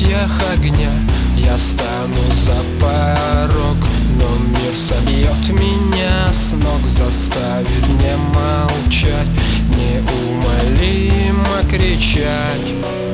лучьях огня я стану за порог, но мир собьет меня с ног, заставит не молчать, неумолимо кричать.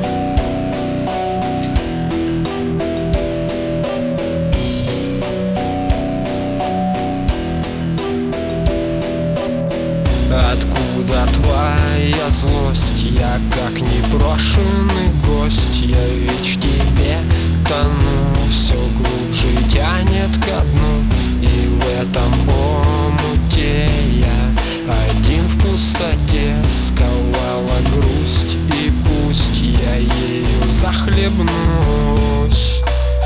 Откуда твоя злость? Я как непрошенный гость. Я ведь в тебе тону, все глубже тянет ко дну. И в этом омуте я один в пустоте. Сковала грусть, и пусть я ею захлебнусь.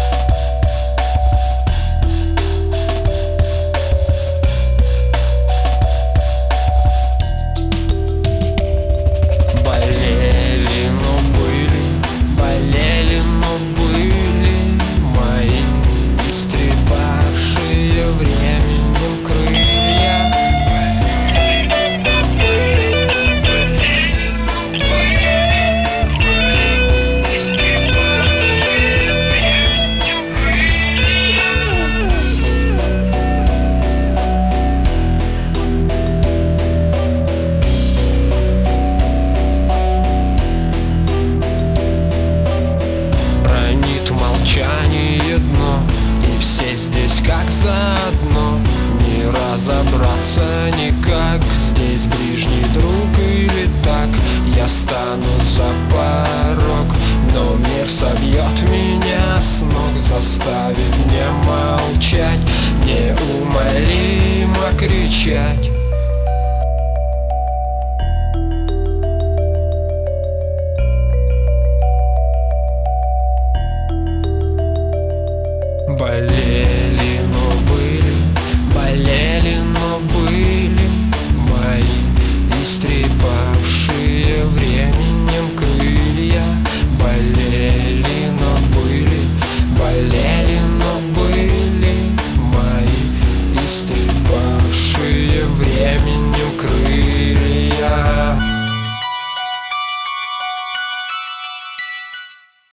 Дно, и все здесь как заодно. Не разобраться никак, здесь ближний друг или так. Я стану за порог, но мир собьет меня с ног, заставит не молчать, неумолимо кричать.